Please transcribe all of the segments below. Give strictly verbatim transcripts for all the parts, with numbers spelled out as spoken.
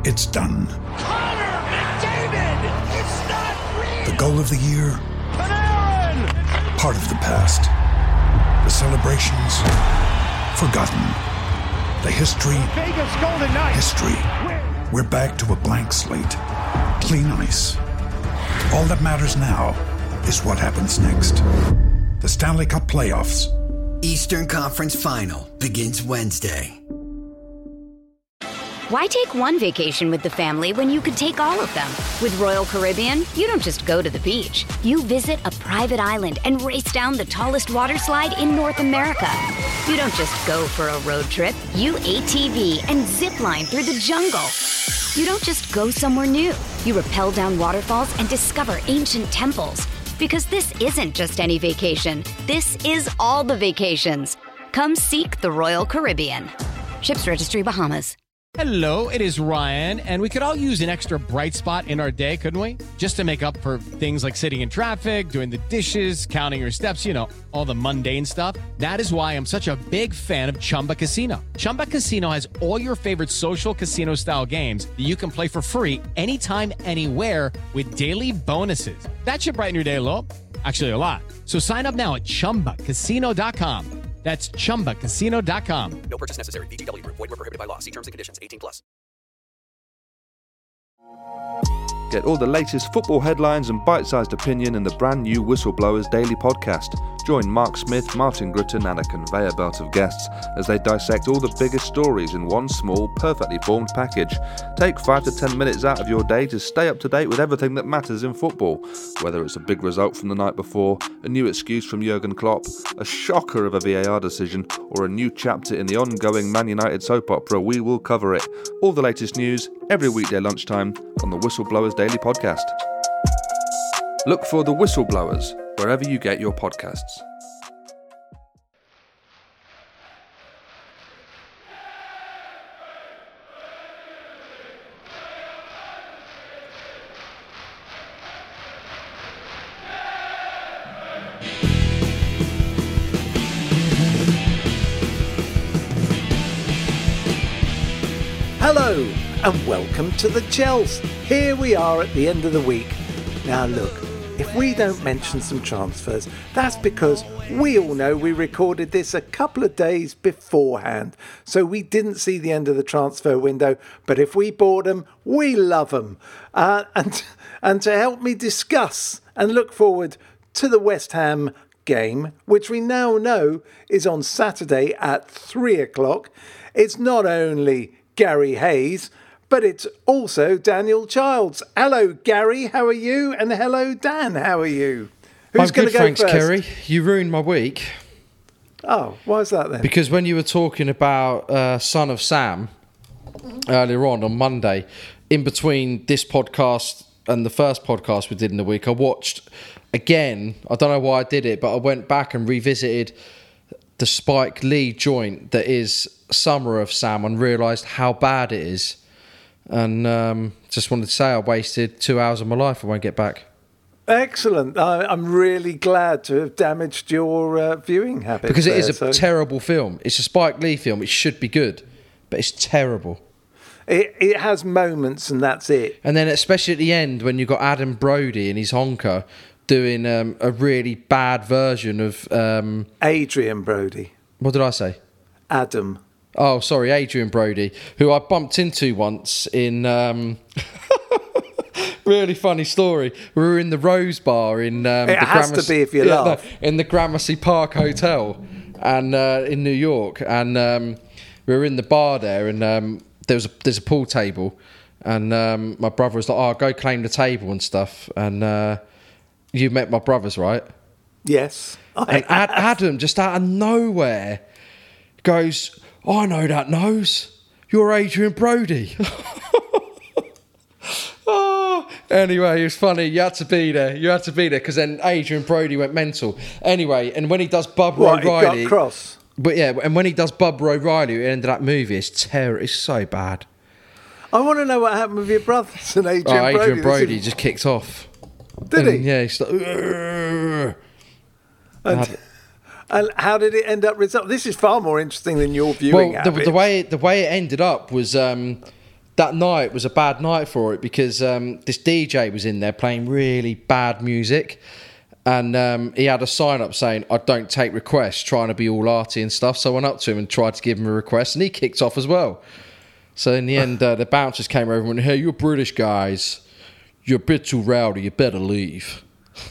It's done. Connor McDavid! It's not real! The goal of the year? Panarin! Part of the past. The celebrations? Forgotten. The history? Vegas Golden Knights! History. We're back to a blank slate. Clean ice. All that matters now is what happens next. The Stanley Cup playoffs. Eastern Conference Final begins Wednesday. Why take one vacation with the family when you could take all of them? With Royal Caribbean, you don't just go to the beach. You visit a private island and race down the tallest water slide in North America. You don't just go for a road trip. You A T V and zip line through the jungle. You don't just go somewhere new. You rappel down waterfalls and discover ancient temples. Because this isn't just any vacation. This is all the vacations. Come seek the Royal Caribbean. Ships Registry, Bahamas. Hello, it is Ryan, and we could all use an extra bright spot in our day, couldn't we? Just to make up for things like sitting in traffic, doing the dishes, counting your steps, you know, all the mundane stuff. That is why I'm such a big fan of Chumba Casino. Chumba Casino has all your favorite social casino-style games that you can play for free anytime, anywhere with daily bonuses. That should brighten your day a little. Actually, a lot. So sign up now at chumba casino dot com. That's chumba casino dot com. No purchase necessary. V G W Group. Void where prohibited by law. See terms and conditions. eighteen plus. Get all the latest football headlines and bite-sized opinion in the brand new Whistleblowers Daily Podcast. Join Mark Smith, Martin Gritton and a conveyor belt of guests as they dissect all the biggest stories in one small, perfectly formed package. Take five to ten minutes out of your day to stay up to date with everything that matters in football. Whether it's a big result from the night before, a new excuse from Jurgen Klopp, a shocker of a V A R decision, or a new chapter in the ongoing Man United soap opera, we will cover it. All the latest news, every weekday lunchtime on the Whistleblowers Daily Podcast. Look for The Whistleblowers wherever you get your podcasts. Hello and welcome to the Chels. Here we are at the end of the week. Now look, if we don't mention some transfers, that's because we all know we recorded this a couple of days beforehand, so we didn't see the end of the transfer window. But if we bought them, we love them. Uh, and and to help me discuss and look forward to the West Ham game, which we now know is on Saturday at three o'clock, it's not only Gary Hayes, but it's also Daniel Childs. Hello, Gary. How are you? And hello, Dan. How are you? Who's I'm good, go thanks, first? Kerry. You ruined my week. Oh, why is that then? Because when you were talking about uh, Son of Sam earlier on on Monday, in between this podcast and the first podcast we did in the week, I watched again. I don't know why I did it, but I went back and revisited the Spike Lee joint that is Summer of Sam and realised how bad it is. And um, just wanted to say I wasted two hours of my life. I won't get back. Excellent. I, I'm really glad to have damaged your uh, viewing habits. Because it there, is a so. terrible film. It's a Spike Lee film. It should be good, but it's terrible. It, it has moments and that's it. And then especially at the end when you've got Adam Brody and his honker doing um, a really bad version of... Um, Adrian Brody. What did I say? Adam. Oh, sorry, Adrian Brody, who I bumped into once in... Um, really funny story. We were in the Rose Bar in... Um, it the has Gramercy, to be if you yeah, laugh. No, in the Gramercy Park Hotel and uh, in New York. And um, we were in the bar there and um, there was a, there's a pool table. And um, my brother was like, oh, go claim the table and stuff. And uh, you met my brothers, right? Yes. And Ad- Adam, just out of nowhere, goes... I know that nose. You're Adrian Brody. Oh, anyway, it was funny. You had to be there. You had to be there because then Adrian Brody went mental. Anyway, and when he does Bubba what, O'Reilly, he got cross. But yeah, and when he does Bubba O'Reilly at the end of that movie, it's terror. It's so bad. I want to know what happened with your brothers and Adrian oh, Brody. Adrian Brody just kicked off. Did and, he? Yeah, he's like. Urgh. And, and how did it end up result? This is far more interesting than your viewing well, the, habits. the way the way it ended up was um, that night was a bad night for it because um, this D J was in there playing really bad music, and um, he had a sign up saying, "I don't take requests," trying to be all arty and stuff. So I went up to him and tried to give him a request, and he kicked off as well. So in the end, uh, the bouncers came over and went, "Hey, you're British guys. You're a bit too rowdy. You better leave."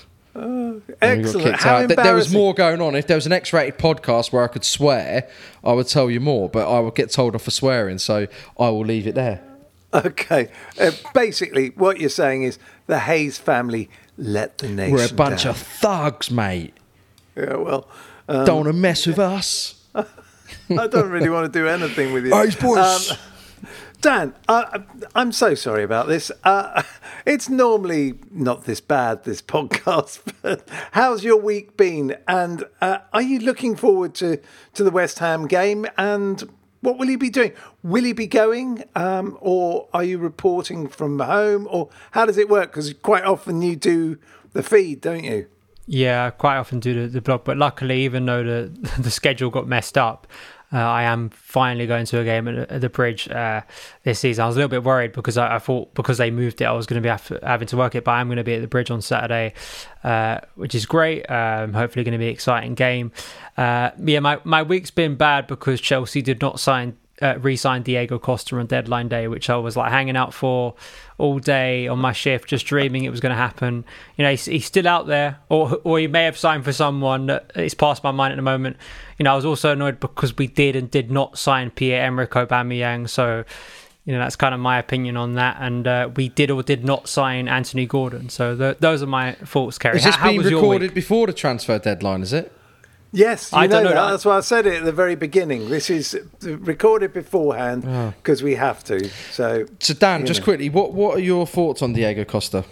Uh, excellent. How out. embarrassing. There was more going on. If there was an X-rated podcast where I could swear, I would tell you more, but I would get told off for swearing, so I will leave it there. Okay. Uh, basically, what you're saying is the Hayes family let the nation We're a bunch down. of thugs, mate. Yeah, well... Um, don't want to mess with us. I don't really want to do anything with you. Hayes boys. Um, Dan, uh, I'm so sorry about this. Uh, it's normally not this bad, this podcast, but how's your week been? And uh, are you looking forward to, to the West Ham game? And what will you be doing? Will you be going? Um, or are you reporting from home? Or how does it work? Because quite often you do the feed, don't you? Yeah, I quite often do the, the blog. But luckily, even though the, the schedule got messed up, Uh, I am finally going to a game at, at the Bridge uh, this season. I was a little bit worried because I, I thought because they moved it, I was going to be have, having to work it. But I'm going to be at the Bridge on Saturday, uh, which is great. Um, hopefully, going to be an exciting game. Uh, yeah, my, my week's been bad because Chelsea did not sign uh, re-sign Diego Costa on deadline day, which I was like hanging out for all day on my shift, just dreaming it was going to happen. You know, he's, he's still out there, or or he may have signed for someone that it's past my mind at the moment. You know, I was also annoyed because we did and did not sign Pierre-Emerick Aubameyang, so you know that's kind of my opinion on that. And uh, we did or did not sign Anthony Gordon. So the, those are my thoughts, Kerry. Is this how, how being was recorded before the transfer deadline? Is it? Yes, you I know, don't know that. that. That's why I said it at the very beginning. This is recorded beforehand because Oh. we have to. So, So Dan, you just know. quickly, what what are your thoughts on Diego Costa?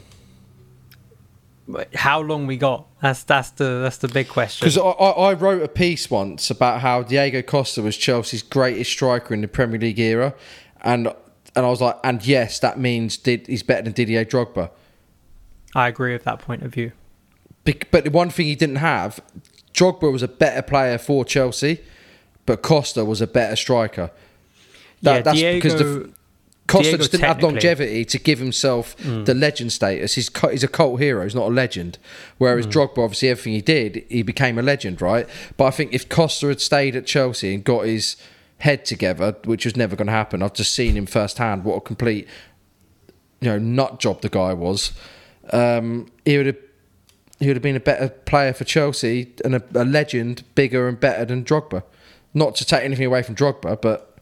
How long we got? That's that's the that's the big question. Because I, I I wrote a piece once about how Diego Costa was Chelsea's greatest striker in the Premier League era, and and I was like, and yes, that means did he's better than Didier Drogba. I agree with that point of view. Bec- But the one thing he didn't have, Drogba was a better player for Chelsea, but Costa was a better striker. That, Yeah, that's Diego- because the, Costa Diego just didn't have technically- longevity to give himself Mm. the legend status. He's co- he's a cult hero. He's not a legend. Whereas Mm. Drogba, obviously, everything he did, he became a legend, right? But I think if Costa had stayed at Chelsea and got his head together, which was never going to happen, I've just seen him firsthand what a complete, you know, nut job the guy was. Um, he would have he would have been a better player for Chelsea and a, a legend, bigger and better than Drogba. Not to take anything away from Drogba, but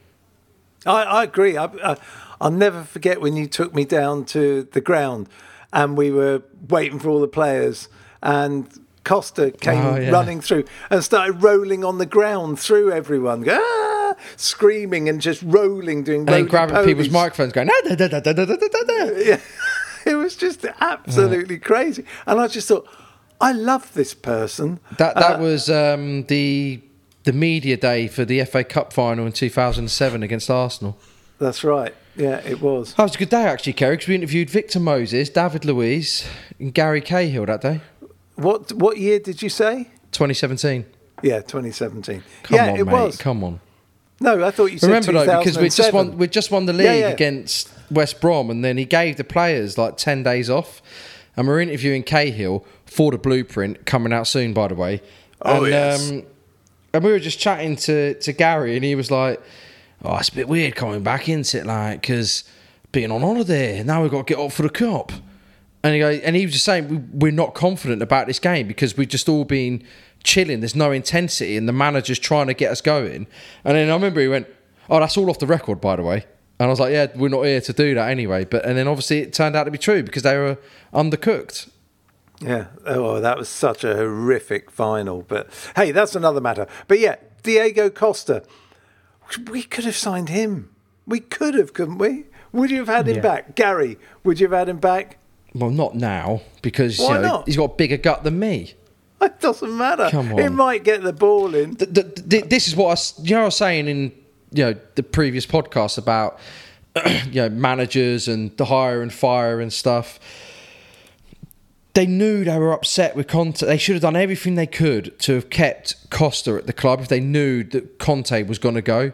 I, I agree. I, I, I'll never forget when you took me down to the ground and we were waiting for all the players and Costa came Oh, yeah. running through and started rolling on the ground through everyone, ah, screaming and just rolling, doing and then grabbing roly-polies. people's microphones, going, "Ah, da, da, da, da, da, da, da, da." Yeah. It was just absolutely crazy. And I just thought, I love this person. That that Uh, was um, the the media day for the F A Cup final in two thousand seven against Arsenal. That's right. Yeah, it was. That was a good day, actually, Kerry, because we interviewed Victor Moses, David Luiz, and Gary Cahill that day. What what year did you say? twenty seventeen. Yeah, twenty seventeen. Come yeah, on, it mate. was. Come on. No, I thought you said Remember, though, because we just won, two thousand seven. we just won the league Yeah, yeah. against West Brom, and then he gave the players like ten days off. And we're interviewing Cahill for the Blueprint, coming out soon, by the way. Oh, and, yes. Um, and we were just chatting to, to Gary, and he was like, "Oh, it's a bit weird coming back, isn't it? Like, because being on holiday, now we've got to get up for the cup." And he, goes, and he was just saying, we, we're not confident about this game because we've just all been chilling. There's no intensity, and the manager's trying to get us going. And then I remember he went, "Oh, that's all off the record, by the way." And I was like, "Yeah, we're not here to do that anyway." But and then obviously it turned out to be true because they were undercooked. Yeah. Oh, that was such a horrific final. But hey, that's another matter. But yeah, Diego Costa. We could have signed him. We could have, couldn't we? Would you have had him Yeah. back? Gary, would you have had him back? Well, not now because Why you know, not? he's got a bigger gut than me. It doesn't matter. Come on. He might get the ball in. The, the, the, this is what I, s- you know, I was saying in you know the previous podcast about you know managers and the hire and fire and stuff. They knew they were upset with Conte. They should have done everything they could to have kept Costa at the club if they knew that Conte was going to go.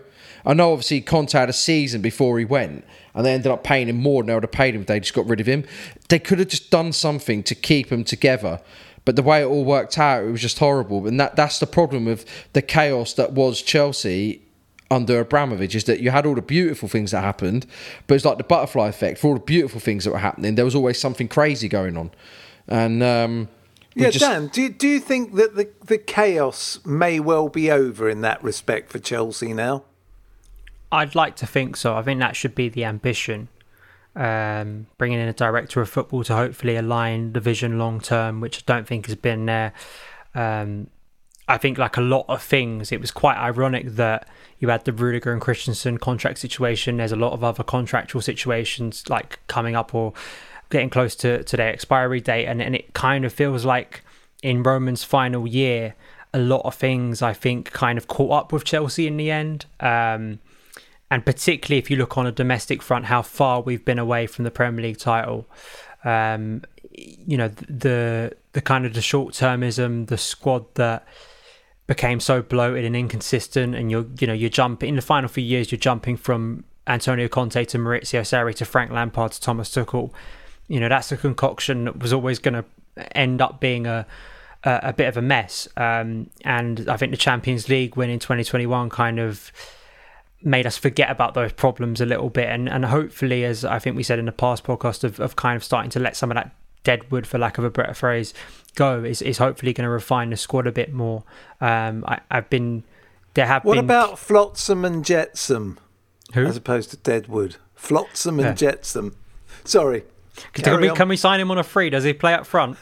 I know obviously Conte had a season before he went, and they ended up paying him more than they would have paid him if they just got rid of him. They could have just done something to keep him together. But the way it all worked out, it was just horrible. And that that's the problem with the chaos that was Chelsea under Abramovich, is that you had all the beautiful things that happened, but it's like the butterfly effect. For all the beautiful things that were happening, there was always something crazy going on. And um, yeah, just... Dan, do you, do you think that the, the chaos may well be over in that respect for Chelsea now? I'd like to think so. I think that should be the ambition. Um, bringing in a director of football to hopefully align the vision long term, which I don't think has been there. Um, I think like a lot of things, it was quite ironic that you had the Rudiger and Christensen contract situation. There's a lot of other contractual situations like coming up or getting close to, to their expiry date. And, and it kind of feels like in Roman's final year, a lot of things I think kind of caught up with Chelsea in the end. Um, And particularly if you look on a domestic front, how far we've been away from the Premier League title. Um, you know, the the kind of the short-termism, the squad that became so bloated and inconsistent, and you're you know you're jumping in the final few years. You're jumping from Antonio Conte to Maurizio Sarri to Frank Lampard to Thomas Tuchel. You know, that's a concoction that was always going to end up being a a, a bit of a mess. Um, and I think the Champions League win in twenty twenty-one kind of made us forget about those problems a little bit, and and hopefully, as I think we said in the past podcast, of, of kind of starting to let some of that deadwood, for lack of a better phrase, go, is, is hopefully going to refine the squad a bit more. Um, I, I've been there have what been... about Flotsam and Jetsam? Who? As opposed to Deadwood. Flotsam and Yeah. Jetsam. Sorry. Can we, can we sign him on a free? Does he play up front?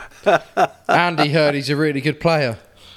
Andy heard he's a really good player.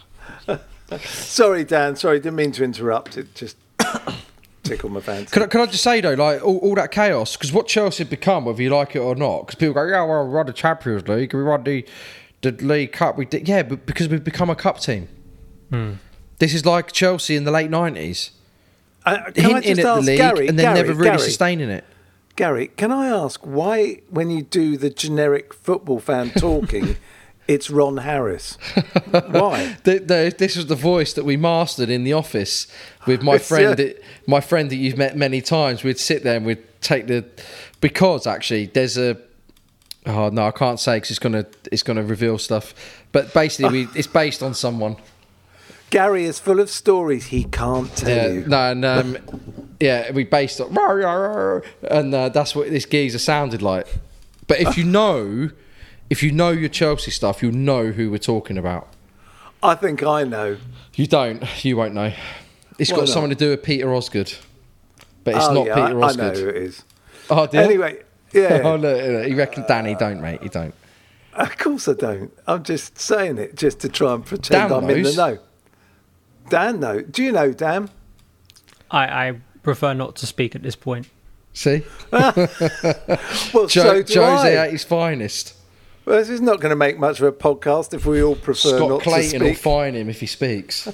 Sorry, Dan. Sorry, didn't mean to interrupt. It just tickled my fancy. Can I, can I just say though, like all, all that chaos, because what Chelsea have become, whether you like it or not, because people go, yeah, well, we won the Champions League, we won the the League Cup, we did, yeah, but because we've become a cup team. Hmm. This is like Chelsea in the late nineties, Uh, can I hinting just at the ask league Gary, and then Gary, never really Gary, sustaining it. Gary, can I ask why, when you do the generic football fan talking, it's Ron Harris? Why? The, the, this was the voice that we mastered in the office with my It's, friend. yeah. That, my friend that you've met many times. We'd sit there and we'd take the because actually there's a oh no I can't say because it's gonna it's gonna reveal stuff. But basically, we, it's based on someone. Gary is full of stories he can't tell Yeah, you. no, and um, yeah, we based on and uh, that's what this geezer sounded like. But if you know. If you know your Chelsea stuff, you'll know who we're talking about. I think I know. You don't. You won't know. It's Why got not? something to do with Peter Osgood. But it's Oh, not yeah, Peter I, Osgood. I know who it is. Oh, dear. Anyway, yeah. oh, look, look, you reckon Danny don't, mate? You don't. Of course I don't. I'm just saying it just to try and pretend Dan I'm in the knows. know. Dan, though. Do you know Dan? I, I prefer not to speak at this point. See? Well, Jo- so do Jose I. at his finest. Well, this is not going to make much of a podcast if we all prefer Scott not Clayton to will speak. fine him if he speaks.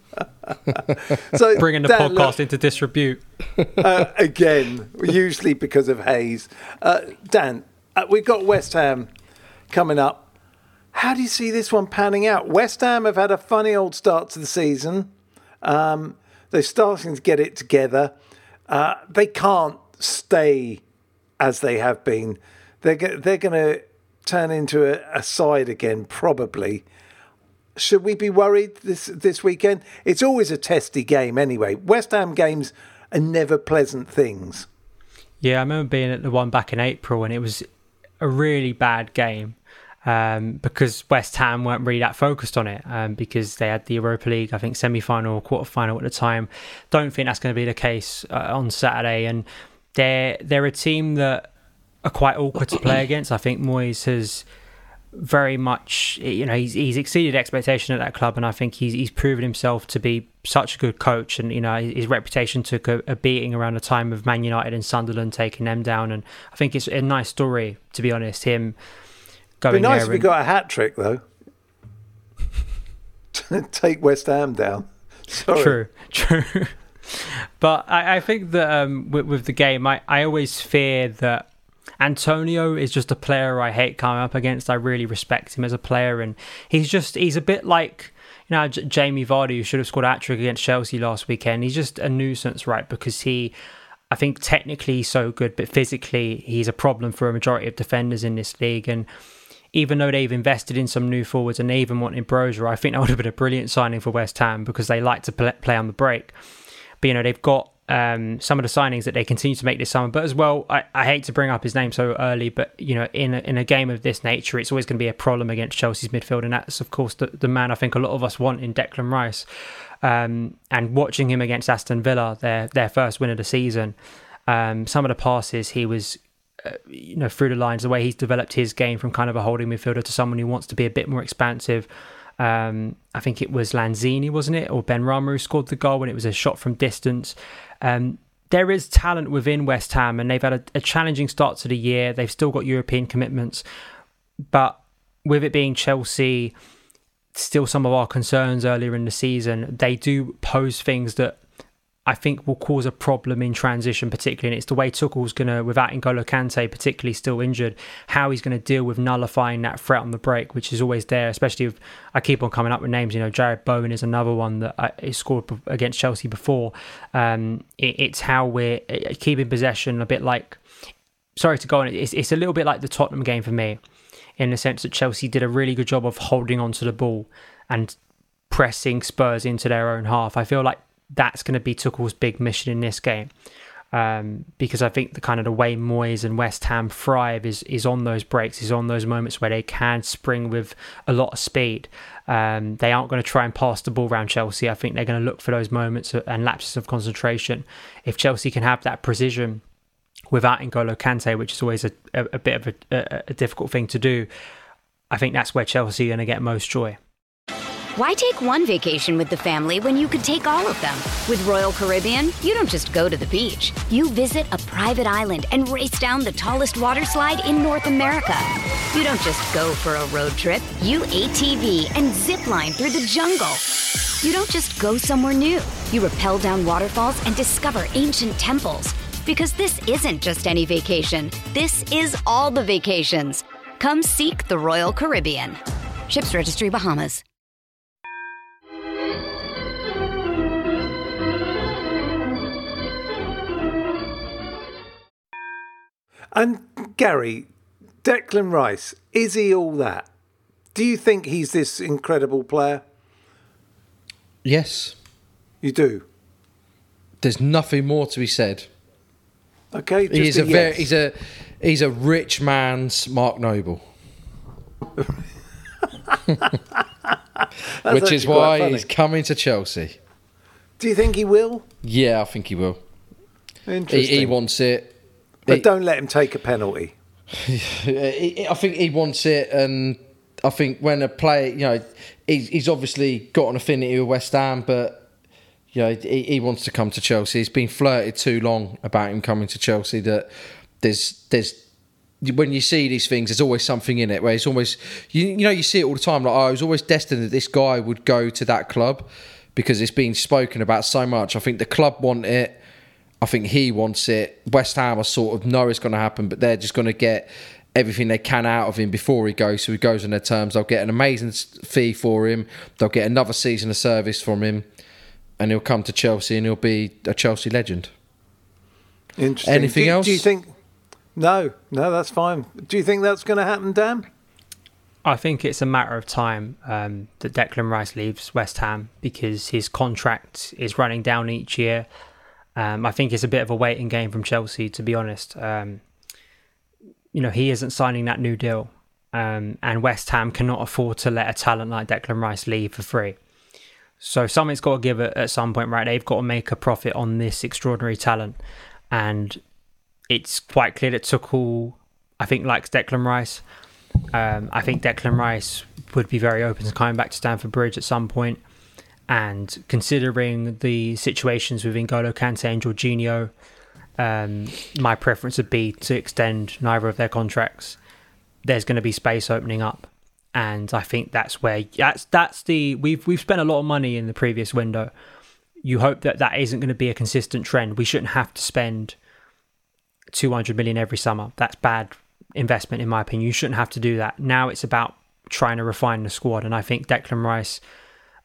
So, Bringing the Dan, podcast look, into disrepute. uh, again, usually because of Hayes. Uh, Dan, uh, we've got West Ham coming up. How do you see this one panning out? West Ham have had a funny old start to the season. Um, they're starting to get it together. Uh, they can't stay as they have been. They're go- they're going to turn into a, a side again, probably. Should we be worried this this weekend? It's always a testy game anyway. West Ham games are never pleasant things. Yeah, I remember being at the one back in April, and it was a really bad game um, because West Ham weren't really that focused on it um, because they had the Europa League, I think, semi-final or quarter-final at the time. Don't think that's going to be the case uh, on Saturday. And they're, they're a team that are quite awkward to play against. I think Moyes has very much, you know, he's he's exceeded expectation at that club, and I think he's he's proven himself to be such a good coach. And you know, his reputation took a, a beating around the time of Man United and Sunderland taking them down. And I think it's a nice story, to be honest. Him going It'd be nice there if we and- got a hat trick though. Take West Ham down. Sorry. True, true. But I, I think that um, with, with the game, I, I always fear that Antonio is just a player I hate coming up against. I really respect him as a player, and he's just he's a bit like, you Now, J- Jamie Vardy, who should have scored a hat-trick against Chelsea last weekend, he's just a nuisance, right? Because he, I think technically he's so good, but physically he's a problem for a majority of defenders in this league. And even though they've invested in some new forwards and they even wanted Brozier, I think that would have been a brilliant signing for West Ham because they like to play on the break. But, you know, they've got um, some of the signings that they continue to make this summer. But as well, I, I hate to bring up his name so early, but, you know, in a, in a game of this nature, it's always going to be a problem against Chelsea's midfield. And that's, of course, the, the man I think a lot of us want in Declan Rice. Um, and watching him against Aston Villa, their their first win of the season, um, some of the passes he was, uh, you know, through the lines, the way he's developed his game from kind of a holding midfielder to someone who wants to be a bit more expansive. Um, I think it was Lanzini, wasn't it? Or Ben Rama who scored the goal when it was a shot from distance. Um, there is talent within West Ham and they've had a, a challenging start to the year. They've still got European commitments. But with it being Chelsea, still some of our concerns earlier in the season, they do pose things that I think will cause a problem in transition particularly, and it's the way Tuchel's going to, without N'Golo Kante particularly still injured, how he's going to deal with nullifying that threat on the break, which is always there, especially if I keep on coming up with names. You know, Jared Bowen is another one that I, scored against Chelsea before. Um, it, it's how we're keeping possession a bit like, sorry to go on, it's, it's a little bit like the Tottenham game for me, in the sense that Chelsea did a really good job of holding onto the ball and pressing Spurs into their own half. I feel like that's going to be Tuchel's big mission in this game, um, because I think the kind of the way Moyes and West Ham thrive is is on those breaks, is on those moments where they can spring with a lot of speed. Um, they aren't going to try and pass the ball around Chelsea. I think they're going to look for those moments and lapses of concentration. If Chelsea can have that precision without N'Golo Kante, which is always a, a, a bit of a, a, a difficult thing to do, I think that's where Chelsea are going to get most joy. Why take one vacation with the family when you could take all of them? With Royal Caribbean, you don't just go to the beach. You visit a private island and race down the tallest water slide in North America. You don't just go for a road trip. You A T V and zip line through the jungle. You don't just go somewhere new. You rappel down waterfalls and discover ancient temples. Because this isn't just any vacation. This is all the vacations. Come seek the Royal Caribbean. Ships Registry, Bahamas. And Gary, Declan Rice, is he all that? Do you think he's this incredible player? Yes. You do? There's nothing more to be said. Okay, just he's a, a yes. very he's a he's a rich man's Mark Noble. Which is why he's coming to Chelsea. Do you think he will? Yeah, I think he will. Interesting. He, he wants it. But he, don't let him take a penalty. I think he wants it, and I think when a player, you know, he's, he's obviously got an affinity with West Ham, but you know, he, he wants to come to Chelsea. It's been flirted too long about him coming to Chelsea that there's there's when you see these things, there's always something in it where it's almost you you know you see it all the time. Like, oh, I was always destined that this guy would go to that club because it's been spoken about so much. I think the club want it. I think he wants it. West Ham are sort of know it's going to happen, but they're just going to get everything they can out of him before he goes. So he goes on their terms. They'll get an amazing fee for him. They'll get another season of service from him, and he'll come to Chelsea and he'll be a Chelsea legend. Interesting. Anything do, else? Do you think? No, no, that's fine. Do you think that's going to happen, Dan? I think it's a matter of time um, that Declan Rice leaves West Ham because his contract is running down each year. Um, I think it's a bit of a waiting game from Chelsea, to be honest. Um, you know, he isn't signing that new deal. Um, and West Ham cannot afford to let a talent like Declan Rice leave for free. So something's got to give it at some point, right? They've got to make a profit on this extraordinary talent. And it's quite clear that Tuchel, I think, likes Declan Rice. Um, I think Declan Rice would be very open to coming back to Stamford Bridge at some point. And considering the situations with N'Golo Kante and Jorginho, um, my preference would be to extend neither of their contracts. There's going to be space opening up, and I think that's where that's that's the we've we've spent a lot of money in the previous window. You hope that that isn't going to be a consistent trend. We shouldn't have to spend two hundred million every summer. That's bad investment, in my opinion. You shouldn't have to do that. Now it's about trying to refine the squad, and I think Declan Rice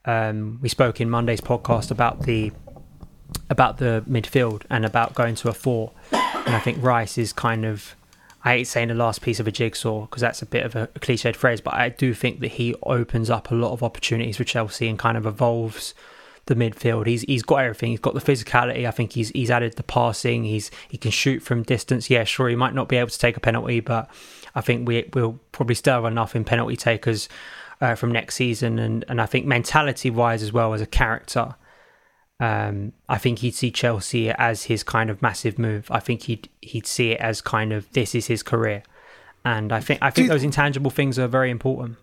um, we spoke in Monday's podcast about the about the midfield and about going to a four. And I think Rice is kind of, I hate saying the last piece of a jigsaw because that's a bit of a, a cliched phrase, but I do think that he opens up a lot of opportunities for Chelsea and kind of evolves the midfield. He's he's got everything. He's got the physicality. I think he's he's added the passing. He's he can shoot from distance. Yeah, sure, he might not be able to take a penalty, but I think we we'll probably still have enough in penalty takers uh, from next season. And and I think mentality wise as well as a character, um, I think he'd see Chelsea as his kind of massive move. I think he'd he'd see it as kind of this is his career, and I think I think those intangible things are very important.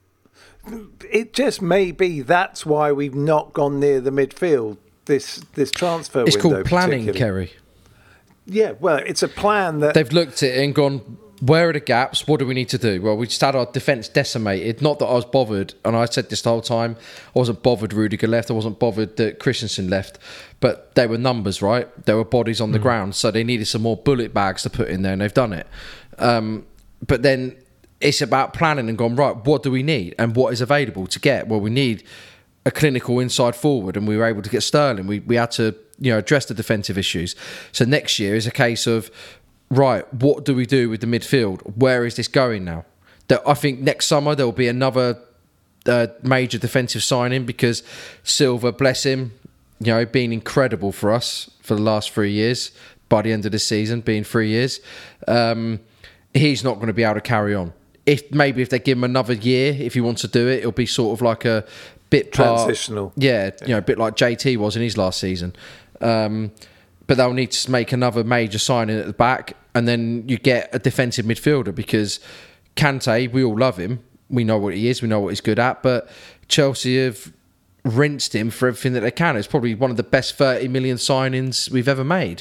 It just may be that's why we've not gone near the midfield this this transfer it's window. It's called planning, Kerry. Yeah, well, it's a plan that... They've looked at it and gone, where are the gaps? What do we need to do? Well, we just had our defence decimated. Not that I was bothered, and I said this the whole time, I wasn't bothered Rudiger left, I wasn't bothered that Christensen left, but they were numbers, right? There were bodies on mm. the ground, so they needed some more bullet bags to put in there, and they've done it. Um, but then... It's about planning and gone, right, what do we need and what is available to get? Well, we need a clinical inside forward, and we were able to get Sterling. We we had to, you know, address the defensive issues. So next year is a case of, right, what do we do with the midfield? Where is this going now? That I think next summer there will be another uh, major defensive signing because Silva, bless him, you know, been incredible for us for the last three years. By the end of the season, being three years, um, he's not going to be able to carry on. If maybe if they give him another year, if he wants to do it, it'll be sort of like a bit transitional. Part, yeah, you know, a bit like J T was in his last season. Um, but they'll need to make another major signing at the back, and then you get a defensive midfielder because Kante, we all love him. We know what he is. We know what he's good at. But Chelsea have rinsed him for everything that they can. It's probably one of the best thirty million signings we've ever made.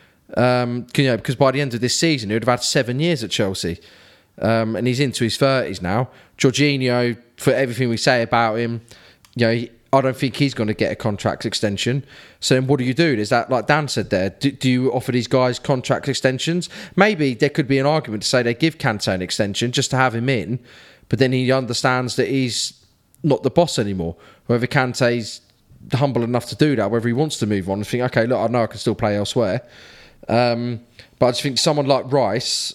Um, you know, because by the end of this season, he would have had seven years at Chelsea. Um, and he's into his thirties now. Jorginho, for everything we say about him, you know, he, I don't think he's going to get a contract extension. So then what do you do? Is that, like Dan said there, do, do you offer these guys contract extensions? Maybe there could be an argument to say they give Kante an extension just to have him in, but then he understands that he's not the boss anymore. Whether Kante's humble enough to do that, whether he wants to move on and think, okay, look, I know I can still play elsewhere. Um, but I just think someone like Rice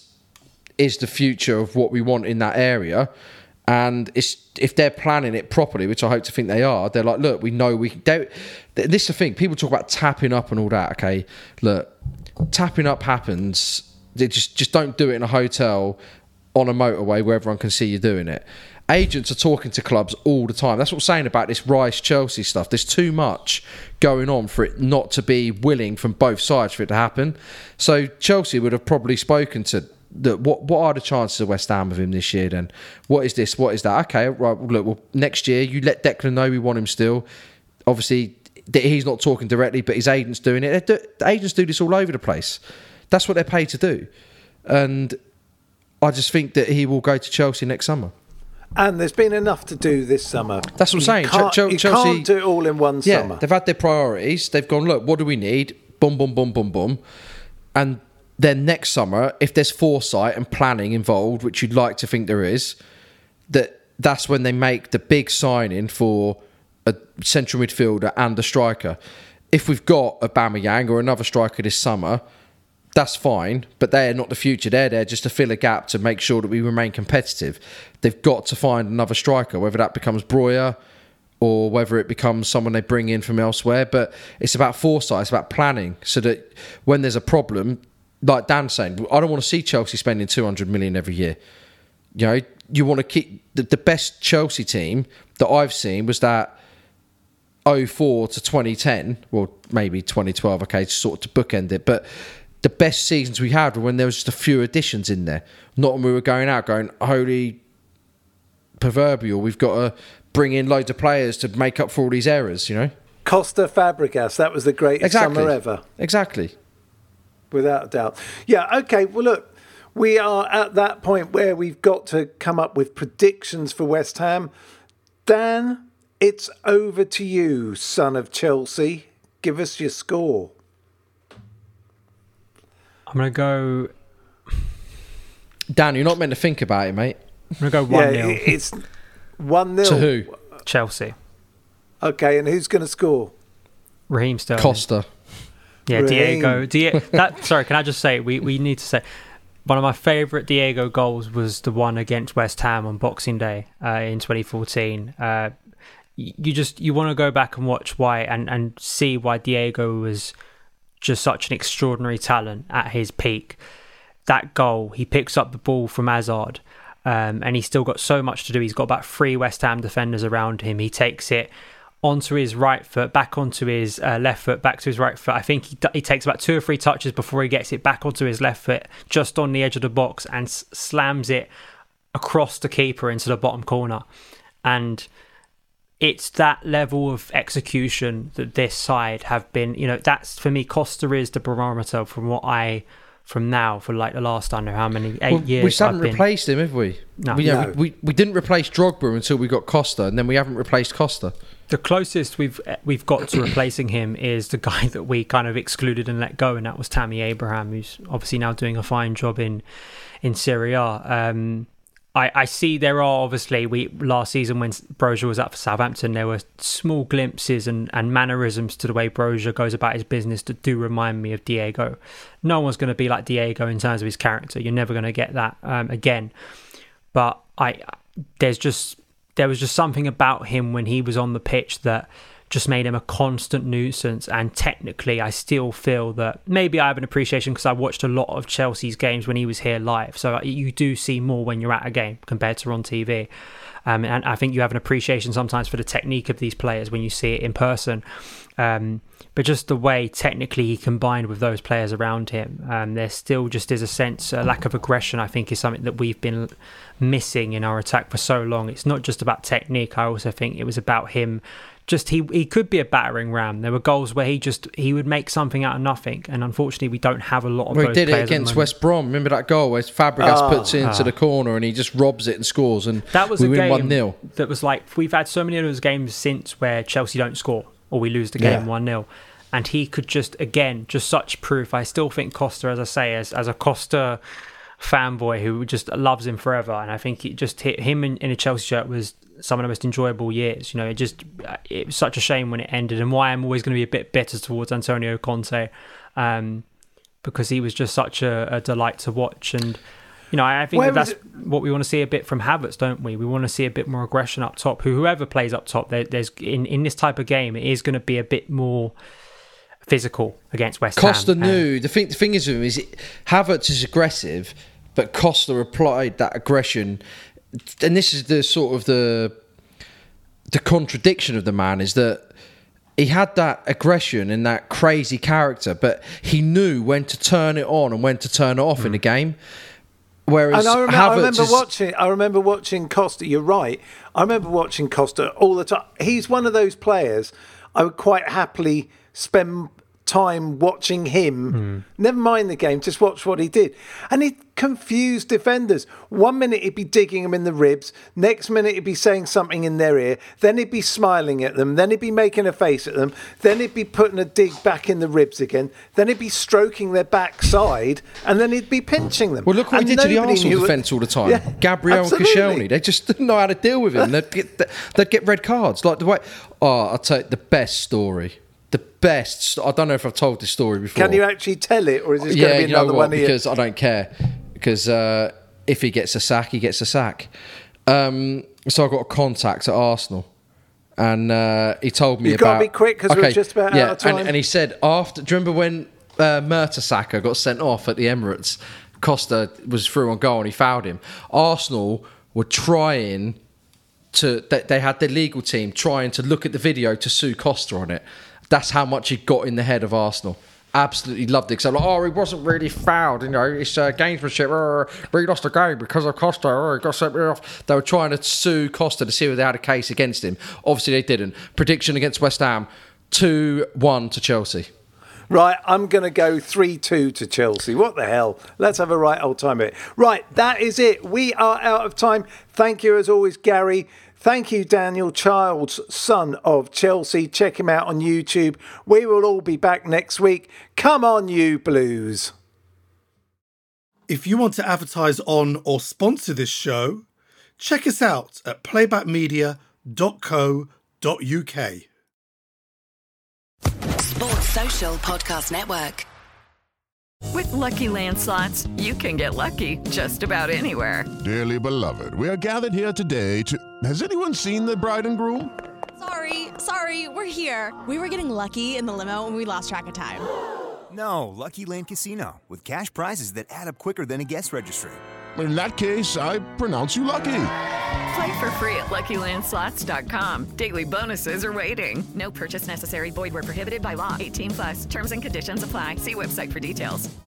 is the future of what we want in that area, and it's, if they're planning it properly, which I hope to think they are, they're like, look, we know we can. This is the thing, people talk about tapping up and all that. Okay, look, tapping up happens. They just just don't do it in a hotel on a motorway where everyone can see you doing it. Agents are talking to clubs all the time. That's what I'm saying about this Rice Chelsea stuff. There's too much going on for it not to be willing from both sides for it to happen. So Chelsea would have probably spoken to the, what what are the chances of West Ham with him this year then? What is this? What is that? Okay, right, look, well, next year you let Declan know we want him still. Obviously, he's not talking directly, but his agent's doing it. Do, the agents do this all over the place. That's what they're paid to do. And I just think that he will go to Chelsea next summer. And there's been enough to do this summer. That's what I'm saying. You can't, Ch- Ch- you Chelsea can't do it all in one yeah, summer. They've had their priorities. They've gone, look, what do we need? Boom, boom, boom, boom, boom. And then next summer, if there's foresight and planning involved, which you'd like to think there is, that that's when they make the big signing for a central midfielder and a striker. If we've got Aubameyang or another striker this summer, that's fine, but they're not the future. They're there just to fill a gap to make sure that we remain competitive. They've got to find another striker, whether that becomes Breuer or whether it becomes someone they bring in from elsewhere. But it's about foresight, it's about planning, so that when there's a problem, like Dan's saying, I don't want to see Chelsea spending two hundred million every year. You know, you want to keep the, the best Chelsea team that I've seen was that oh four to twenty ten, well, maybe twenty twelve, okay, sort of to bookend it, but the best seasons we had were when there was just a few additions in there. Not when we were going out going, holy proverbial, we've got to bring in loads of players to make up for all these errors, you know? Costa Fabregas, that was the greatest exactly. summer ever. Exactly. Without a doubt. Yeah, okay, well, look, we are at that point where we've got to come up with predictions for West Ham. Dan, it's over to you, son of Chelsea. Give us your score. I'm going to go... Dan, you're not meant to think about it, mate. I'm going to go one nil. Yeah, it's one nil. To who? Chelsea. Okay, and who's going to score? Raheem Sterling. Costa. Yeah, Raheem. Diego. Diego. That. Sorry, can I just say we we need to say. One of my favourite Diego goals was the one against West Ham on Boxing Day uh, in twenty fourteen. Uh, you just you want to go back and watch why and, and see why Diego was just such an extraordinary talent at his peak. That goal, he picks up the ball from Hazard, um, and he's still got so much to do. He's got about three West Ham defenders around him. He takes it onto his right foot, back onto his uh, left foot, back to his right foot. I think he, he takes about two or three touches before he gets it back onto his left foot, just on the edge of the box, and s- slams it across the keeper into the bottom corner. And it's that level of execution that this side have been, you know, that's for me, Costa is the barometer from what I, from now, for like the last, I don't know how many, eight well, years. We just haven't I've been, replaced him, have we? No. We, yeah, No. we, we, we didn't replace Drogba until we got Costa, and then we haven't replaced Costa. The closest we've we've got to replacing him is the guy that we kind of excluded and let go, and that was Tammy Abraham, who's obviously now doing a fine job in in Serie A. Um, I, I see there are obviously we last season when Broja was up for Southampton, there were small glimpses and, and mannerisms to the way Broja goes about his business that do remind me of Diego. No one's going to be like Diego in terms of his character. You're never going to get that um, again. But I there's just. There was just something about him when he was on the pitch that just made him a constant nuisance. And technically, I still feel that maybe I have an appreciation because I watched a lot of Chelsea's games when he was here live. So you do see more when you're at a game compared to on T V. Um, and I think you have an appreciation sometimes for the technique of these players when you see it in person. Um, but just the way technically he combined with those players around him, um, there still just is a sense, a lack of aggression, I think, is something that we've been missing in our attack for so long. It's not just about technique. I also think it was about him. Just he he could be a battering ram. There were goals where he just he would make something out of nothing, and unfortunately we don't have a lot of well, those he did players it against West Brom. Remember that goal where Fabregas Oh, puts it into oh. the corner and he just robs it and scores, and that was we a win game one nil. that was like we've had so many of those games since where Chelsea don't score or we lose the game Yeah. one nil, and he could just again just such proof. I still think Costa, as I say, as as a Costa fanboy who just loves him forever, and I think it just hit him in, in a Chelsea shirt was some of the most enjoyable years. You know, it just it was such a shame when it ended, and why I'm always going to be a bit bitter towards Antonio Conte, um, because he was just such a, a delight to watch. And you know, I, I think Where that that's was it- what we want to see a bit from Havertz, don't we? We want to see a bit more aggression up top. Who whoever plays up top, there, there's in in this type of game, it is going to be a bit more physical against West Costa Ham. knew. The thing, the thing is with him is it, Havertz is aggressive, but Costa applied that aggression. And this is the sort of the the contradiction of the man is that he had that aggression and that crazy character, but he knew when to turn it on and when to turn it off mm. in the game. Whereas and I remember, Havertz I remember is, watching. I remember watching Costa. You're right. I remember watching Costa all the time. He's one of those players I would quite happily spend time watching him. Mm. Never mind the game, just watch what he did. And he confused defenders. One minute he'd be digging them in the ribs, next minute he'd be saying something in their ear, then he'd be smiling at them, then he'd be making a face at them, then he'd be putting a dig back in the ribs again, then he'd be stroking their backside, and then he'd be pinching them. Well, look what and he did to the nobody Arsenal knew defence it. all the time. Yeah, Gabriel absolutely. and Koscielny, they just didn't know how to deal with him. They'd get, they'd get red cards. Like the way, oh, I'll tell you the best story. The best. I don't know if I've told this story before. Can you actually tell it, or is this yeah, going to be you know another what? one here? Because I don't care. Because uh, if he gets a sack, he gets a sack. Um, so I got a contact at Arsenal, and uh, he told me You've about. got to be quick because we're just about yeah, out of time. And, and he said after. Do you remember when uh, Mertesacker got sent off at the Emirates? Costa was through on goal and he fouled him. Arsenal were trying to. They, they had their legal team trying to look at the video to sue Costa on it. That's how much he got in the head of Arsenal. Absolutely loved it. Because they're like, oh, he wasn't really fouled. You know, it's uh, gamesmanship. Uh, we lost the game because of Costa. Oh, he got sent off. They were trying to sue Costa to see if they had a case against him. Obviously, they didn't. Prediction against West Ham, two one to Chelsea. Right, I'm going to go three two to Chelsea. What the hell? Let's have a right old time of it. Right, that is it. We are out of time. Thank you, as always, Gary. Thank you, Daniel Childs, son of Chelsea. Check him out on YouTube. We will all be back next week. Come on, you Blues. If you want to advertise on or sponsor this show, check us out at playback media dot co Sports Social Podcast Network. With Lucky Land Slots, you can get lucky just about anywhere. Dearly beloved, we are gathered here today to... Has anyone seen the bride and groom? Sorry, sorry, we're here. We were getting lucky in the limo and we lost track of time. No, Lucky Land Casino, with cash prizes that add up quicker than a guest registry. In that case, I pronounce you lucky. Play for free at Lucky Land Slots dot com. Daily bonuses are waiting. No purchase necessary. Void where prohibited by law. eighteen plus. Terms and conditions apply. See website for details.